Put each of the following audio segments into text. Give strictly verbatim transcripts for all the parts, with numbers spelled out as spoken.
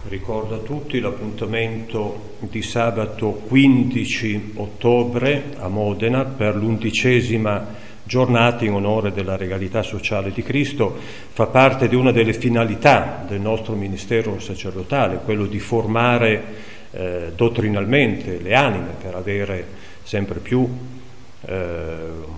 Ricordo a tutti l'appuntamento di sabato quindici ottobre a Modena per l'undicesima giornata in onore della regalità sociale di Cristo. Fa parte di una delle finalità del nostro ministero sacerdotale, quello di formare eh, dottrinalmente le anime per avere sempre più eh,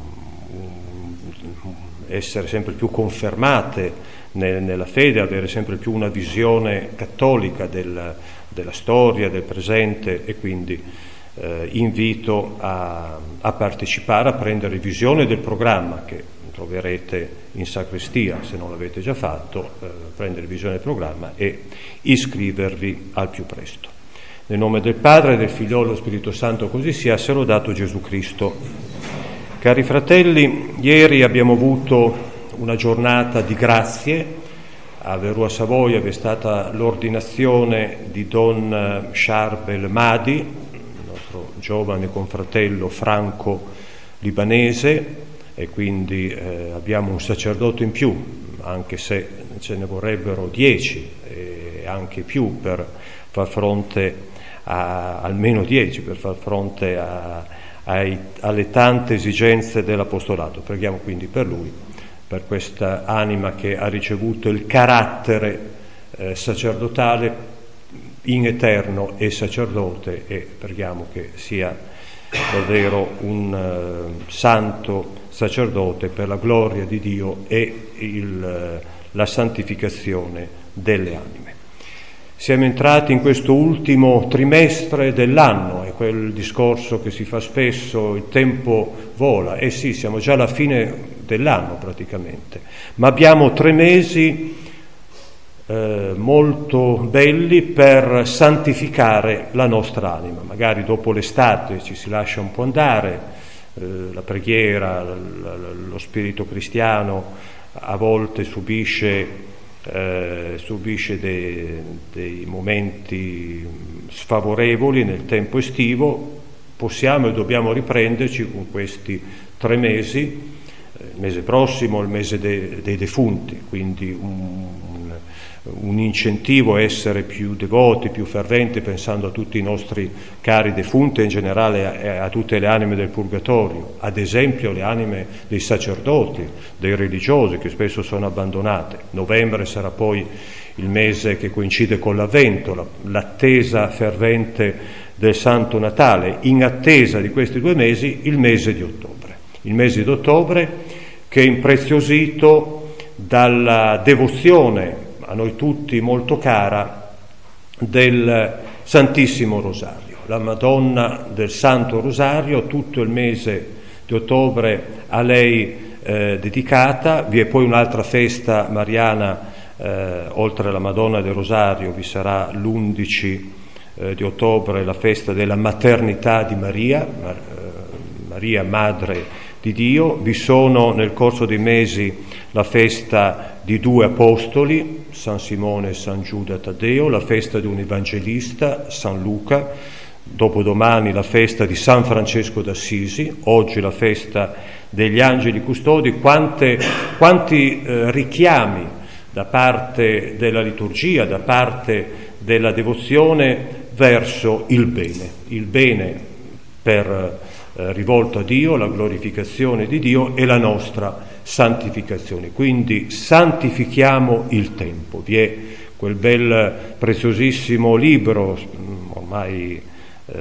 essere sempre più confermate nella fede, avere sempre più una visione cattolica del, della storia, del presente, e quindi eh, invito a, a partecipare, a prendere visione del programma che troverete in sacrestia se non l'avete già fatto, eh, prendere visione del programma e iscrivervi al più presto. Nel nome del Padre, del Figlio e dello Spirito Santo, così sia, sia lodato Gesù Cristo. Cari fratelli, ieri abbiamo avuto una giornata di grazie. A Verù a Savoia vi è stata l'ordinazione di Don Charbel Madi, il nostro giovane confratello franco-libanese, e quindi eh, abbiamo un sacerdote in più, anche se ce ne vorrebbero dieci e anche più per far fronte a, almeno dieci per far fronte a, ai, alle tante esigenze dell'apostolato. Preghiamo quindi per lui, per questa anima che ha ricevuto il carattere eh, sacerdotale in eterno e sacerdote, e preghiamo che sia davvero un uh, santo sacerdote per la gloria di Dio e il, la santificazione delle anime. Siamo entrati in questo ultimo trimestre dell'anno, è quel discorso che si fa spesso, il tempo vola. Eh sì, siamo già alla fine dell'anno praticamente, ma abbiamo tre mesi eh, molto belli per santificare la nostra anima. Magari dopo l'estate ci si lascia un po' andare, eh, la preghiera, l- l- lo spirito cristiano a volte subisce Eh, subisce dei, dei momenti sfavorevoli nel tempo estivo. Possiamo e dobbiamo riprenderci con questi tre mesi, eh, il mese prossimo, il mese de, dei defunti, quindi un, un incentivo a essere più devoti, più ferventi, pensando a tutti i nostri cari defunti e in generale a, a tutte le anime del purgatorio, ad esempio le anime dei sacerdoti, dei religiosi che spesso sono abbandonate. Novembre sarà poi il mese che coincide con l'Avvento, la, l'attesa fervente del Santo Natale. In attesa di questi due mesi, il mese di ottobre, il mese di ottobre che è impreziosito dalla devozione a noi tutti molto cara del Santissimo Rosario. La Madonna del Santo Rosario, tutto il mese di ottobre a lei eh, dedicata. Vi è poi un'altra festa mariana, eh, oltre alla Madonna del Rosario vi sarà l'undici eh, di ottobre la festa della maternità di Maria, Mar- eh, Maria Madre di Dio. Vi sono nel corso dei mesi la festa di due apostoli, San Simone e San Giuda Taddeo, la festa di un evangelista, San Luca, dopodomani la festa di San Francesco d'Assisi, oggi la festa degli angeli custodi. Quante, quanti eh, richiami da parte della liturgia, da parte della devozione verso il bene, il bene per eh, rivolto a Dio, la glorificazione di Dio e la nostra santificazione. Quindi santifichiamo il tempo. Vi è quel bel preziosissimo libro ormai eh,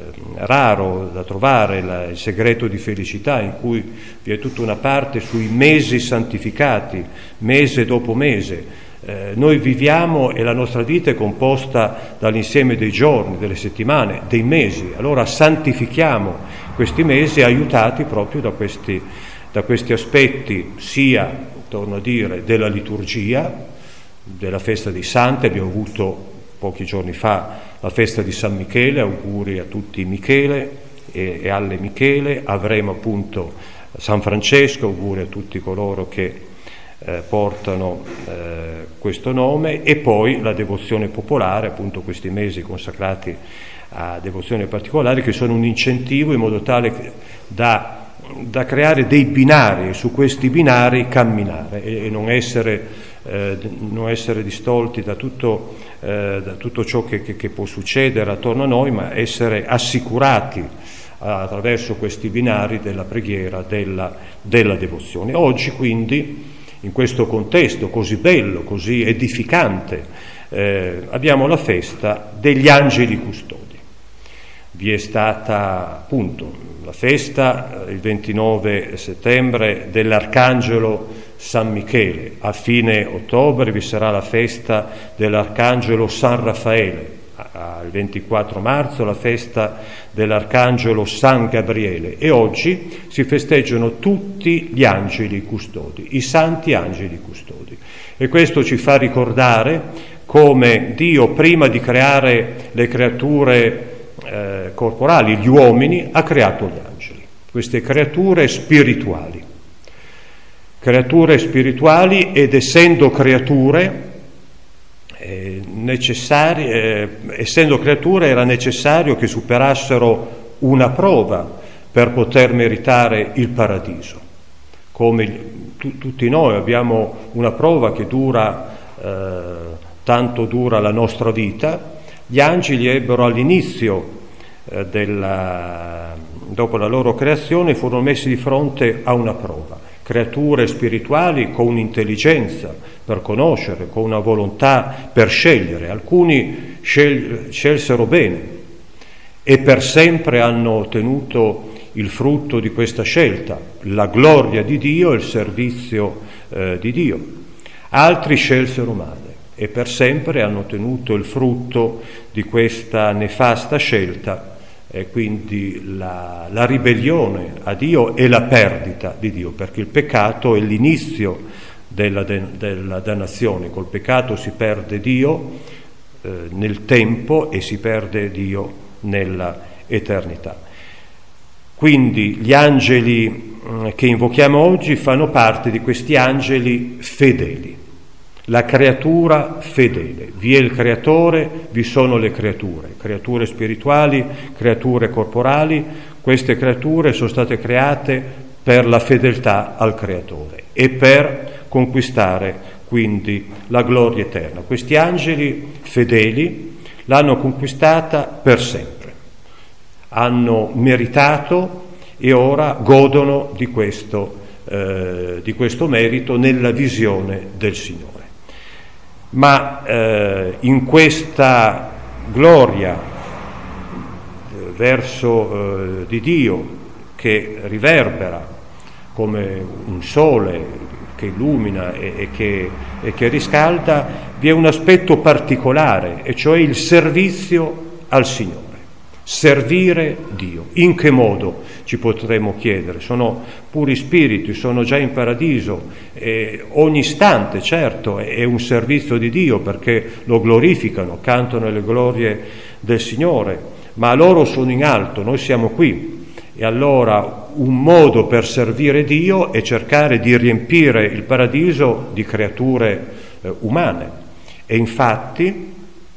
raro da trovare, la, Il segreto di felicità, in cui vi è tutta una parte sui mesi santificati, mese dopo mese. Eh, noi viviamo e la nostra vita è composta dall'insieme dei giorni, delle settimane, dei mesi. Allora santifichiamo questi mesi aiutati proprio da questi da questi aspetti, sia, torno a dire, della liturgia, della festa dei santi. Abbiamo avuto pochi giorni fa la festa di San Michele, auguri a tutti Michele e, e alle Michele. Avremo appunto San Francesco, auguri a tutti coloro che eh, portano eh, questo nome, e poi la devozione popolare, appunto questi mesi consacrati a devozioni particolari che sono un incentivo in modo tale che da da creare dei binari e su questi binari camminare e, e non essere eh, non essere distolti da tutto, eh, da tutto ciò che, che, che può succedere attorno a noi, ma essere assicurati attraverso questi binari della preghiera, della, della devozione. Oggi quindi, in questo contesto così bello, così edificante, eh, abbiamo la festa degli angeli custodi. Vi è stata appunto la festa il ventinove settembre dell'Arcangelo San Michele, a fine ottobre vi sarà la festa dell'Arcangelo San Raffaele, il ventiquattro marzo la festa dell'Arcangelo San Gabriele, e oggi si festeggiano tutti gli angeli custodi, i santi angeli custodi. E questo ci fa ricordare come Dio, prima di creare le creature eh, corporali, gli uomini, ha creato gli angeli, queste creature spirituali. Creature spirituali, ed essendo creature, Eh, necessari, eh, essendo creature era necessario che superassero una prova per poter meritare il paradiso. Come tu, tutti noi abbiamo una prova che dura, eh, tanto dura la nostra vita. Gli angeli ebbero all'inizio, eh, della, dopo la loro creazione, furono messi di fronte a una prova. Creature spirituali con un'intelligenza per conoscere, con una volontà per scegliere. Alcuni scel- scelsero bene e per sempre hanno ottenuto il frutto di questa scelta, la gloria di Dio e il servizio eh, di Dio. Altri scelsero male e per sempre hanno ottenuto il frutto di questa nefasta scelta, e quindi la, la ribellione a Dio e la perdita di Dio, perché il peccato è l'inizio della, de, della dannazione. Col peccato si perde Dio eh, nel tempo e si perde Dio nella eternità. Quindi gli angeli mh, che invochiamo oggi fanno parte di questi angeli fedeli, la creatura fedele. Vi è il creatore, vi sono le creature, creature spirituali, creature corporali. Queste creature sono state create per la fedeltà al creatore e per conquistare quindi la gloria eterna. Questi angeli fedeli l'hanno conquistata per sempre, hanno meritato e ora godono di questo, eh, di questo merito nella visione del Signore. Ma eh, in questa gloria eh, verso eh, di Dio, che riverbera come un sole che illumina e, e, che, e che riscalda, vi è un aspetto particolare, e cioè il servizio al Signore. Servire Dio. In che modo, ci potremmo chiedere? Sono puri spiriti, sono già in paradiso, e ogni istante, certo, è un servizio di Dio, perché lo glorificano, cantano le glorie del Signore, ma loro sono in alto, noi siamo qui. E allora un modo per servire Dio è cercare di riempire il paradiso di creature eh, umane. E infatti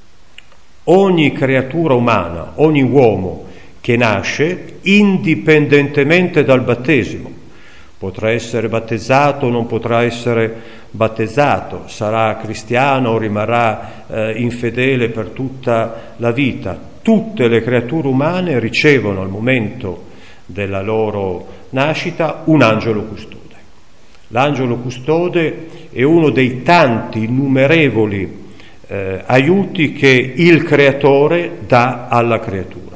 ogni creatura umana, ogni uomo che nasce, indipendentemente dal battesimo, potrà essere battezzato o non potrà essere battezzato, sarà cristiano o rimarrà eh, infedele per tutta la vita, tutte le creature umane ricevono al momento della loro nascita un angelo custode. L'angelo custode è uno dei tanti innumerevoli Eh, aiuti che il creatore dà alla creatura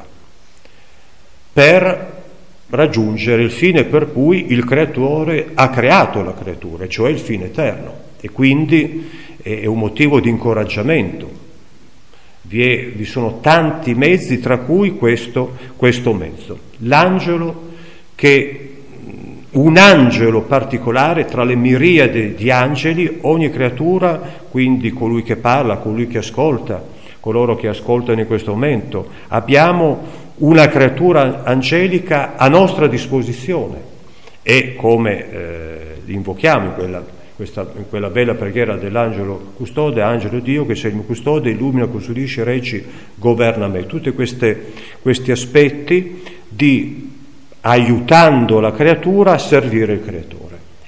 per raggiungere il fine per cui il creatore ha creato la creatura, cioè il fine eterno, e quindi è, è un motivo di incoraggiamento. Vi, è, vi sono tanti mezzi, tra cui questo, questo mezzo, l'angelo, che un angelo particolare tra le miriade di angeli. Ogni creatura, quindi colui che parla, colui che ascolta, coloro che ascoltano in questo momento, abbiamo una creatura angelica a nostra disposizione, e come eh, invochiamo in quella, questa, in quella bella preghiera dell'angelo custode: angelo Dio che sei il mio custode, illumina, custodisci, reggi, governa me. Tutti questi aspetti di aiutando la creatura a servire il creatore.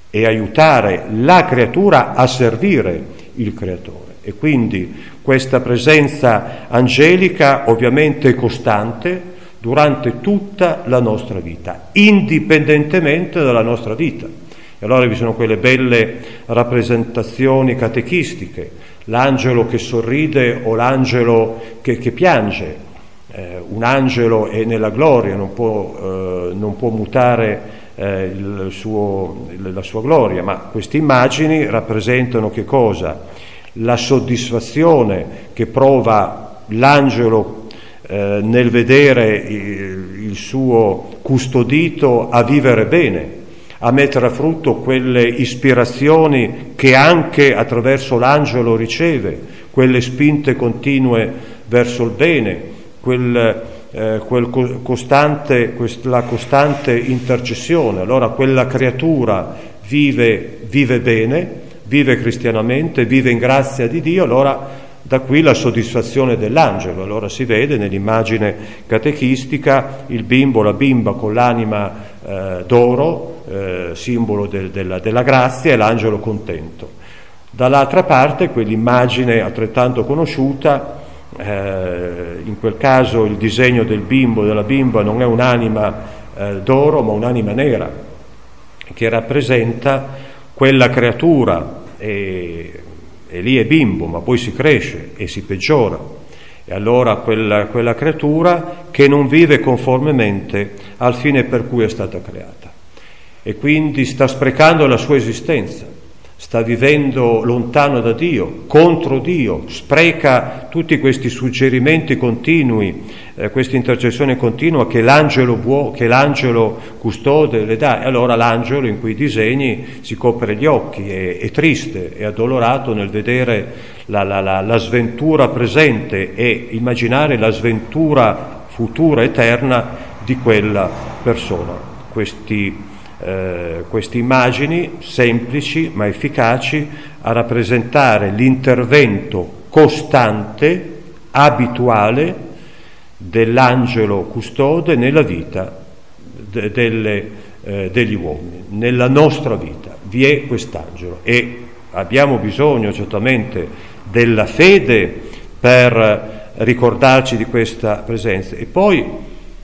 e aiutare la creatura a servire il creatore. E quindi questa presenza angelica ovviamente è costante durante tutta la nostra vita, indipendentemente dalla nostra vita. E allora vi sono quelle belle rappresentazioni catechistiche, l'angelo che sorride o l'angelo che, che piange. Eh, un angelo è nella gloria, non può, eh, non può mutare eh, il suo, la sua gloria, ma queste immagini rappresentano che cosa? La soddisfazione che prova l'angelo eh, nel vedere il, il suo custodito a vivere bene, a mettere a frutto quelle ispirazioni che anche attraverso l'angelo riceve, quelle spinte continue verso il bene, quel, eh, quel costante, la costante intercessione. Allora quella creatura vive, vive bene, vive cristianamente, vive in grazia di Dio, allora da qui la soddisfazione dell'angelo. Allora si vede nell'immagine catechistica il bimbo, la bimba con l'anima eh, d'oro, Eh, simbolo del, della, della grazia, e l'angelo contento. Dall'altra parte quell'immagine altrettanto conosciuta, eh, in quel caso il disegno del bimbo, della bimba, non è un'anima eh, d'oro ma un'anima nera, che rappresenta quella creatura, e, e lì è bimbo ma poi si cresce e si peggiora, e allora quella, quella creatura che non vive conformemente al fine per cui è stata creata, e quindi sta sprecando la sua esistenza, sta vivendo lontano da Dio, contro Dio, spreca tutti questi suggerimenti continui, eh, questa intercessione continua che l'angelo buo, che l'angelo custode le dà. E allora l'angelo in quei disegni si copre gli occhi, è, è triste, è addolorato nel vedere la, la, la, la sventura presente e immaginare la sventura futura, eterna di quella persona. Questi Eh, queste immagini semplici ma efficaci a rappresentare l'intervento costante, abituale dell'angelo custode nella vita de- delle, eh, degli uomini. Nella nostra vita vi è quest'angelo e abbiamo bisogno certamente della fede per ricordarci di questa presenza, e poi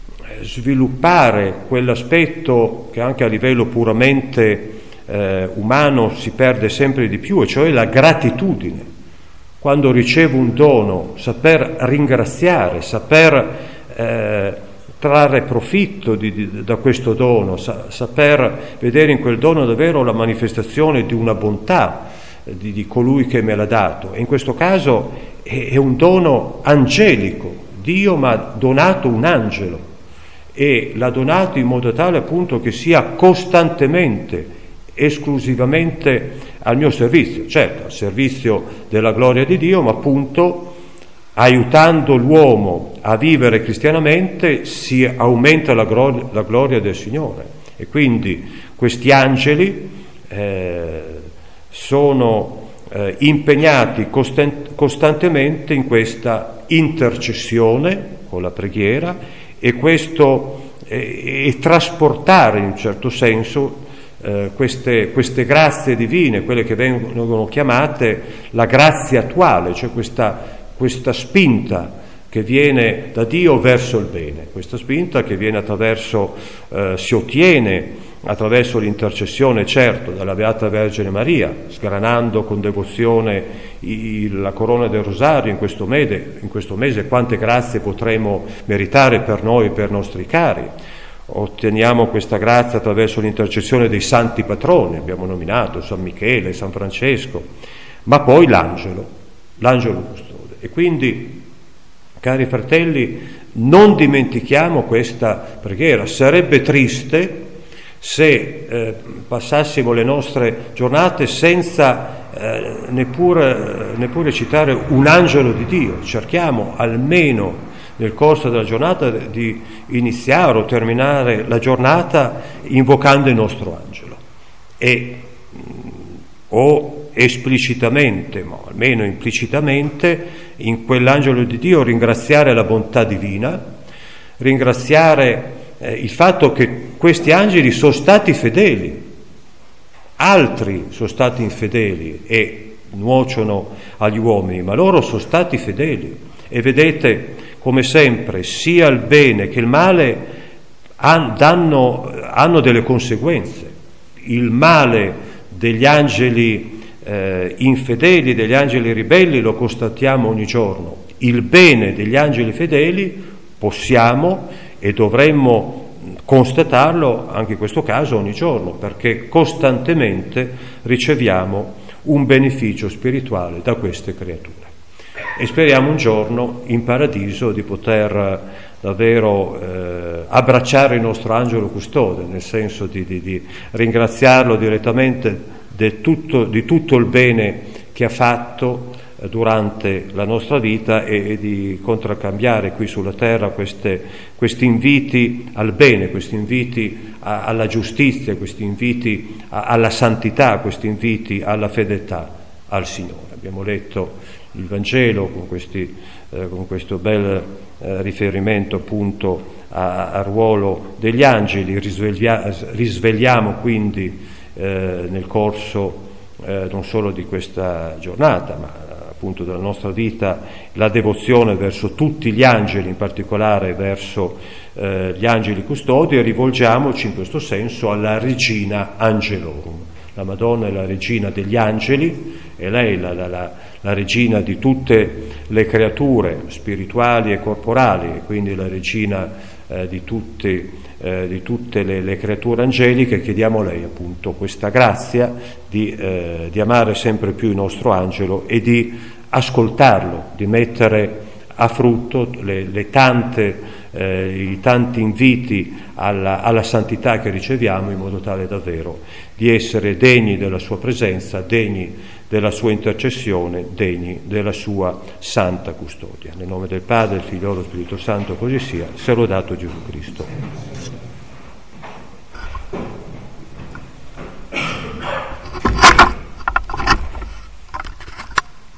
sviluppare quell'aspetto che anche a livello puramente eh, umano si perde sempre di più, e cioè la gratitudine. Quando ricevo un dono, saper ringraziare, saper eh, trarre profitto di, di, da questo dono, sa, saper vedere in quel dono davvero la manifestazione di una bontà eh, di, di colui che me l'ha dato. E in questo caso è, è un dono angelico. Dio mi ha donato un angelo e l'ha donato in modo tale appunto che sia costantemente, esclusivamente al mio servizio, certo al servizio della gloria di Dio, ma appunto aiutando l'uomo a vivere cristianamente si aumenta la, gro- la gloria del Signore. E quindi questi angeli eh, sono eh, impegnati costant- costantemente in questa intercessione con la preghiera, e questo e, e trasportare in un certo senso eh, queste, queste grazie divine, quelle che vengono chiamate la grazia attuale, cioè questa, questa spinta che viene da Dio verso il bene, questa spinta che viene attraverso, eh, si ottiene attraverso l'intercessione, certo, della Beata Vergine Maria, sgranando con devozione il, la corona del Rosario in questo mese, in questo mese quante grazie potremo meritare per noi e per i nostri cari. Otteniamo questa grazia attraverso l'intercessione dei santi patroni, abbiamo nominato San Michele, San Francesco, ma poi l'angelo, l'angelo custode. E quindi, cari fratelli, non dimentichiamo questa preghiera. Sarebbe triste se eh, passassimo le nostre giornate senza eh, neppure, neppure citare un angelo di Dio. Cerchiamo almeno nel corso della giornata di iniziare o terminare la giornata invocando il nostro angelo, e o esplicitamente, ma almeno implicitamente, in quell'angelo di Dio ringraziare la bontà divina, ringraziare eh, il fatto che questi angeli sono stati fedeli, altri sono stati infedeli e nuociono agli uomini, ma loro sono stati fedeli. E vedete, come sempre, sia il bene che il male han, danno, hanno delle conseguenze. Il male degli angeli eh, infedeli, degli angeli ribelli, lo constatiamo ogni giorno. Il bene degli angeli fedeli possiamo e dovremmo constatarlo anche in questo caso ogni giorno, perché costantemente riceviamo un beneficio spirituale da queste creature. E speriamo un giorno in paradiso di poter davvero eh, abbracciare il nostro angelo custode, nel senso di, di, di ringraziarlo direttamente di tutto, di tutto il bene che ha fatto eh, durante la nostra vita e, e di contraccambiare qui sulla terra queste, questi inviti al bene, questi inviti a, alla giustizia, questi inviti a, alla santità, questi inviti alla fedeltà al Signore. Abbiamo letto il Vangelo con, questi, eh, con questo bel eh, riferimento appunto a, al ruolo degli angeli. Risveglia, risvegliamo quindi eh, nel corso eh, non solo di questa giornata ma appunto della nostra vita la devozione verso tutti gli angeli, in particolare verso eh, gli angeli custodi, e rivolgiamoci in questo senso alla Regina Angelorum. La Madonna è la regina degli angeli, è lei la, la, la, la regina di tutte le creature spirituali e corporali, e quindi la regina eh, di, tutti, eh, di tutte le, le creature angeliche. Chiediamo a lei appunto questa grazia di, eh, di amare sempre più il nostro angelo e di ascoltarlo, di mettere a frutto le, le tante Eh, i tanti inviti alla, alla santità che riceviamo, in modo tale davvero di essere degni della sua presenza, degni della sua intercessione, degni della sua santa custodia. Nel nome del Padre, del Figlio e dello Spirito Santo, così sia. Sia lodato Gesù Cristo.